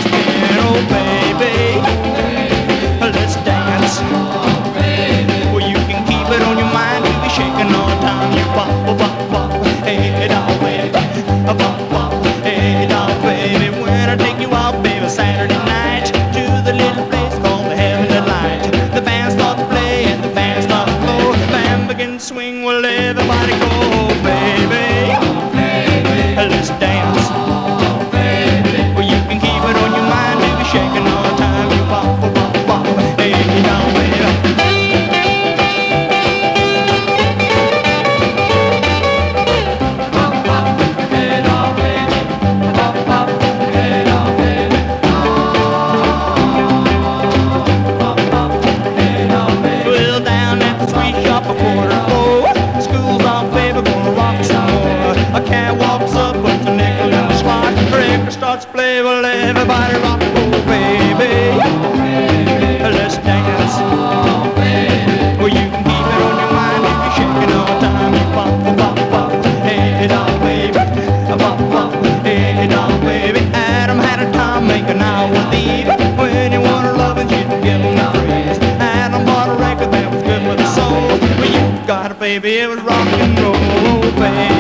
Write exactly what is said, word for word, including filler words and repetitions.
rockin', oh baby. Let's dance. Well, you can keep it on your mind. You be shaking all the time. You pop, pop, pop, pop. Hey, doll, baby. Pop, pop. Hey, doll, baby. When I take you out, baby, Saturday night to the little place called the Heavenly Light. The band starts to play and the band starts to blow. The band begins to swing. Well, everybody go, baby. Let's dance. Well, you can keep it on your mind. You be shaking all the time. You pop, pop, pop, pop. Hey, doll, baby. Well, down at the sweet shop a quarter to four. School's off, baby, gonna rock some more. A cat walks up with a nickel in the slot. The record starts to play, well, everybody rock, oh baby. Let's dance. Well, you can keep it on your mind if you're shaking all the time. You pop, pop, pop, hey, doll, baby. Pop, pop, hey, doll, baby. Adam had a time making out with Eve. When you want her loving, she can give him the praise. Adam bought a record that was good for the soul. Well, you got it, baby, it was rock and roll, baby.